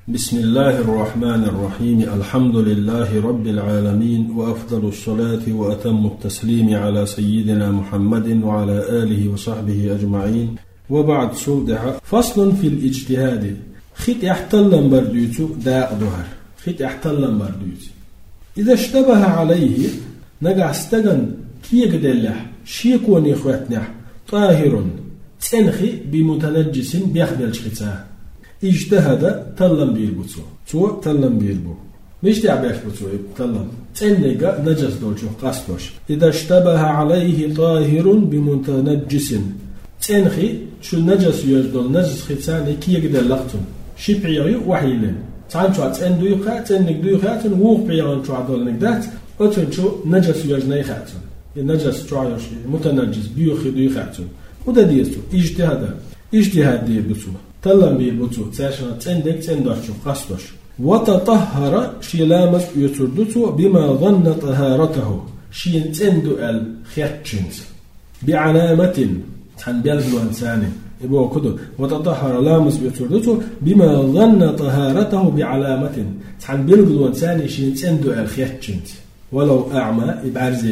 بسم الله الرحمن الرحيم. الحمد لله رب العالمين، وأفضل الصلاة وأتم التسليم على سيدنا محمد وعلى آله وصحبه أجمعين. وبعد سودها فصل في الاجتهاد. خيط يحتلن برديتو داء ظهر خيط يحتلن برديتو إذا اشتبه عليه نقع استغن كي يقدلح شيكون يخواتنا طاهر تنخي بمتنجس بيخدل شخصها اجتهد تلم بيربطو تو تلم بيربو مش تعبيش بطو تلم تنقى نجس دولشو قصدوش إذا اشتبه عليه طاهر بمتنجس تنخي شو نجس يجدل نجس خصاني كي يقدل لقتن شبعي وحيلين تعال شو تندو يخا تنك دو يخا تنوق بيان شو عدل نقدات أتون شو نجس يجني خاتن النجس شو عايش متنجس بيوخي دو يخاتن وده ديستو اجتهاد دير بطو تلم بيربطو تاشنا تندك تندوشو قصدوش وتطهر شي لامس يتردتو بما ظن طهارته شي تندو الخياتشنز بعلامة تحن بيلغلو انساني يبقى كده وتطهر لامس يتردتو بما ظن طهارته بعلامة تحن بيلغلو انساني شي تندو الخياتشنز ولو أعمى يبعرزي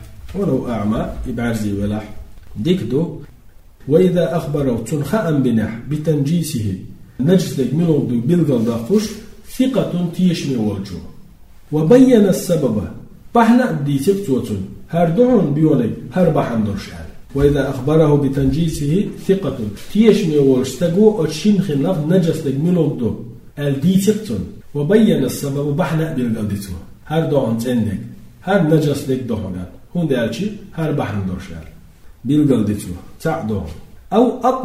ولاح ديكدو وإذا أخبره تنخأ بنح بتنجيسه نجس منه بلغل داخوش ثقة تيشمي والجو وبين السبب بحنا دي سبتوتن هردعون بيولي هربحن درشال وإذا أخبره بتنجيسه ثقة تيشمي والجو أتشين خلاف نجس منه دو الدي سبتن وبين السبب بحنا بلغل ديتو هردعون تندك هر نجس لك دهونات هون دالشي هربحن درشال بلغل ديتو تعدو أو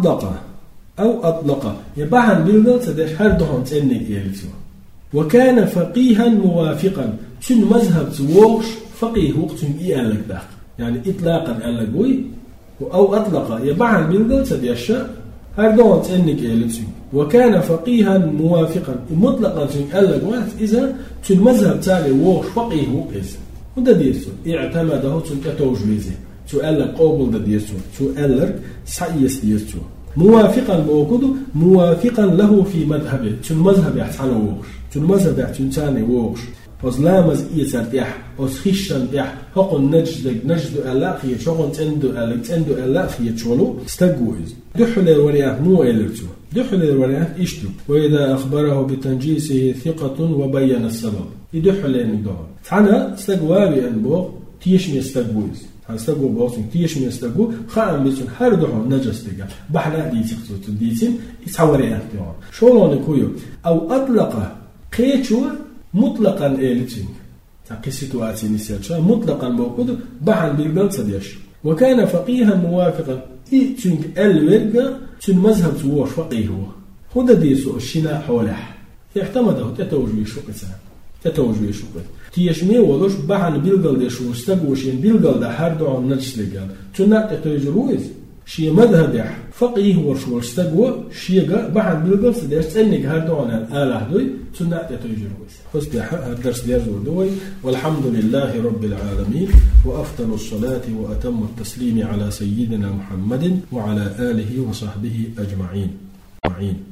أطلق يبعن بلغل تدش هردهم تأنك يلتو وكان فقيها موافقا تن مذهب تووش فقيه وقت إيالك داق يعني إطلاقا ألقوي أو أطلق يبعن بلغل تدش هردهم تأنك يلتو وكان فقيها موافقا مطلقا تن ألقوات إذا تن مذهب تالي ووش فقيه وقت وده ديرتو اعتمده تن كتوجويزي تؤلق قابل ده ديرتو تؤلق سعيس ديرتو موافقا بوجوده موافقا له في مذهبه تن مذهب يحتاج ووش تن مذهب يحتاج ثاني ووش فزلامز إيسر تيح أسخيشن تيح حق نجد ألاخي شغل تندو ألاخي شغله استجوز دحل الوريات مو إلرتو دحل الوريات إشتو وإذا أخبره بتنجيسه ثقة وبين السبب يدحل النضال تعنا استجوابي أنبوغ تيشني استجوز هستجو بوسن تيش من استجو خام بيسون هر دحوم نجس دجا بحنا ديتك ديتين يتحوري اختيار شلون كويو أو أطلق قيتشو مطلقا إلتين تاكي سيتواتي نسيتشا مطلقا بوكود بحن بالبلد سديش وكان فقيها موافقا إيتشنج الورجا تن مذهب توش فقيه هو ده ديسو الشنا حوله يعتمده تتوجه شقة تيشمي ولوش بحن بيلغل ده شو استقوشين بيلغل ده هردو عن نجس لقال تنات تتوجرويز شي مذهب يح فقيه ورشو استقوى شيغا بحن بيلغل سديش تنك هردو عن الآله دوي تنات تتوجرويز خص هذا الدرس ديرزو دوي. والحمد لله رب العالمين، وأفضل الصلاة وأتم التسليم على سيدنا محمد وعلى آله وصحبه أجمعين.